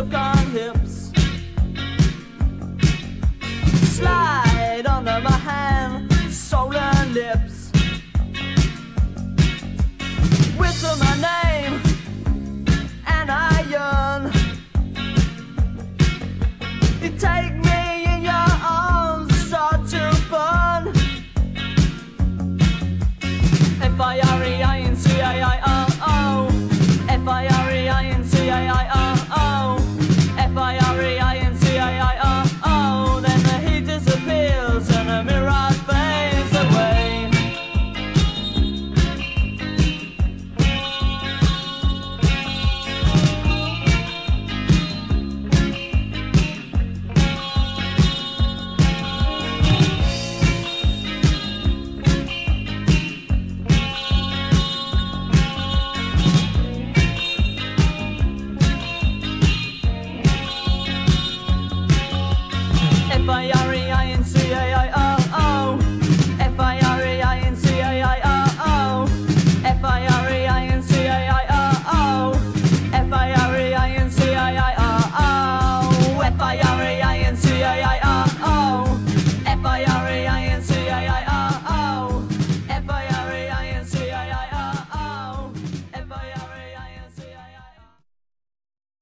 suck on hips. Slide under my hand, soul and lips. Whistle my name, and I yearn. You take me in your arms, start to burn. F-I-R-E-I-N-C-A-I-R-O, F-I-R-E-I-N-C-A-I-R-O.